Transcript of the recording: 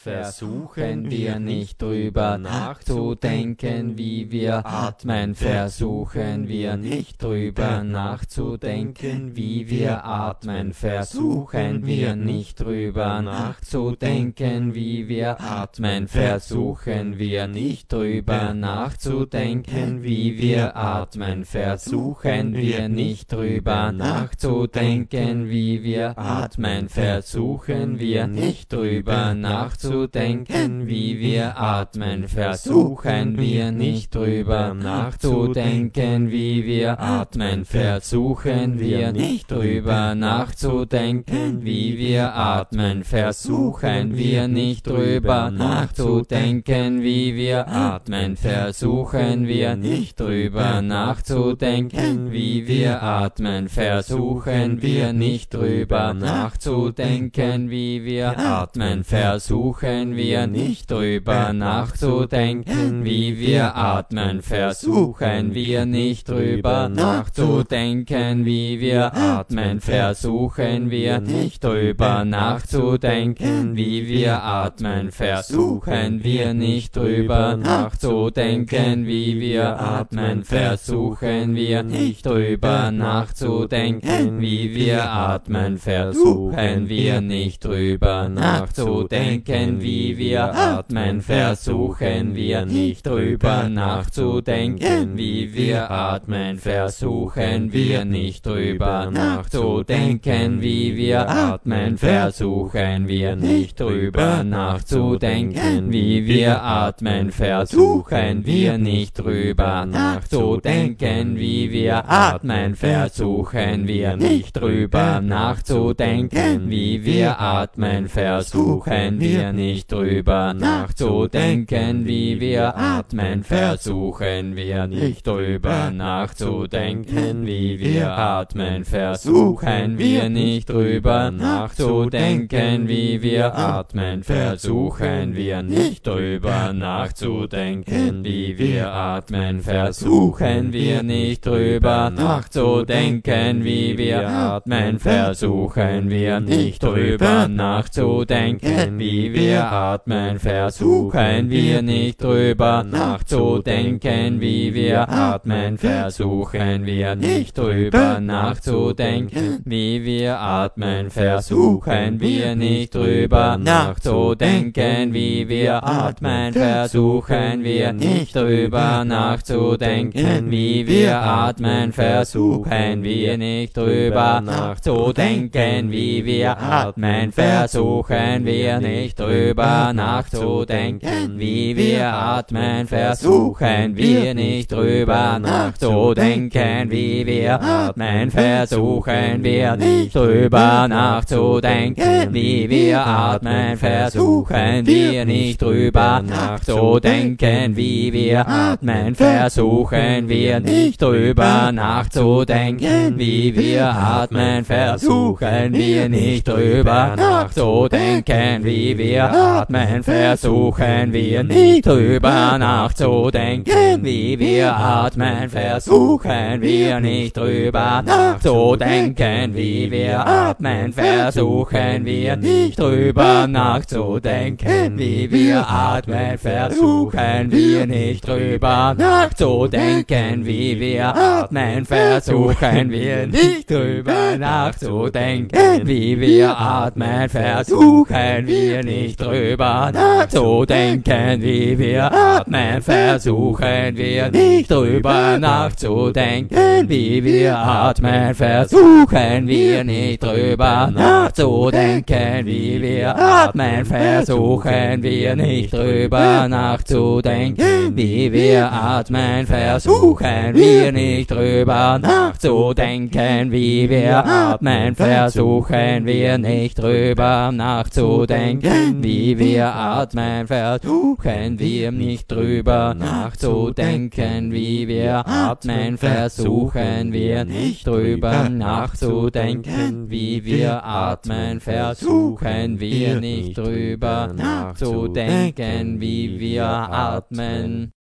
Versuchen wir nicht drüber nachzudenken, wie wir atmen. Versuchen wir nicht drüber nachzudenken, wie wir atmen. Versuchen wir nicht drüber nachzudenken, wie wir atmen. Versuchen wir nicht drüber nachzudenken, wie wir atmen. Versuchen wir nicht drüber nachzudenken, wie wir atmen. Versuchen wir nicht drüber nachzudenken, wie wir atmen. Versuchen wir nicht drüber nachzudenken, wie wir atmen. Versuchen wir nicht drüber nachzudenken, wie wir atmen. Versuchen wir nicht drüber nachzudenken, wie wir atmen. Versuchen wir nicht drüber nachzudenken, wie wir atmen. Versuchen wir nicht drüber nachzudenken, wie wir atmen. Versuchen wir nicht drüber nachzudenken, wie wir atmen. Versuchen wir nicht drüber nachzudenken, wie wir atmen. Versuchen wir nicht drüber nachzudenken, wie wir atmen. Versuchen wir nicht drüber nachzudenken, wie wir atmen. Versuchen wir nicht drüber nachzudenken, wie wir atmen. Versuchen wir nicht drüber nachzudenken, wie wir atmen. Versuchen wir nicht drüber nachzudenken, wie wir atmen. Versuchen wir nicht drüber nachzudenken, wie wir atmen. Versuchen wir nicht drüber nachzudenken, wie wir atmen. Versuchen wir nicht drüber nachzudenken, wie wir atmen. Versuchen wir nicht drüber nachzudenken, wie wir atmen. Versuchen wir nicht drüber nachzudenken, wie wir atmen. Versuchen wir nicht drüber nachzudenken, wie wir atmen. Versuchen wir nicht drüber nachzudenken, wie wir atmen. Versuchen wir nicht drüber nachzudenken, wie wir atmen. Versuchen wir nicht drüber nachzudenken, wie wir atmen. Versuchen wir nicht drüber nachzudenken, wie wir atmen. Versuchen wir nicht drüber nachzudenken, wie wir atmen. Versuchen wir nicht drüber nachzudenken, wie wir atmen. Versuchen wir nicht drüber nachzudenken, wie wir atmen. Versuchen wir nicht drüber nachzudenken, wie wir atmen. Versuchen wir nicht drüber nachzudenken, wie wir atmen. Versuchen wir nicht drüber nachzudenken, wie wir atmen. Versuchen wir nicht drüber nachzudenken, wie wir atmen. Versuchen wir nicht drüber nachzudenken, wie wir atmen. Versuchen wir nicht drüber nachzudenken, wie wir atmen. Versuchen wir nicht drüber nachzudenken, wie wir atmen. Versuchen wir nicht drüber nachzudenken, wie wir atmen. Versuchen wir nicht drüber nachzudenken, wie wir atmen. Versuchen wir nicht drüber nachzudenken, wie wir atmen. Versuchen wir nicht drüber nachzudenken, wie wir atmen. Versuchen wir nicht drüber nachzudenken, wie wir atmen. Versuchen wir nicht drüber nachzudenken, wie wir atmen. Versuchen wir nicht drüber nachzudenken, wie wir atmen. Versuchen wir nicht drüber nachzudenken, wie wir atmen. Versuchen wir nicht drüber nachzudenken, wie wir atmen. Versuchen wir nicht drüber nachzudenken, wie wir atmen. Versuchen wir nicht drüber nachzudenken, wie wir atmen. Versuchen wir nicht drüber nachzudenken, wie wir atmen. Versuchen wir nicht drüber nachzudenken, wie wir atmen. Versuchen wir nicht drüber nachzudenken, wie wir atmen. Versuchen wir nicht drüber nachzudenken, wie wir atmen.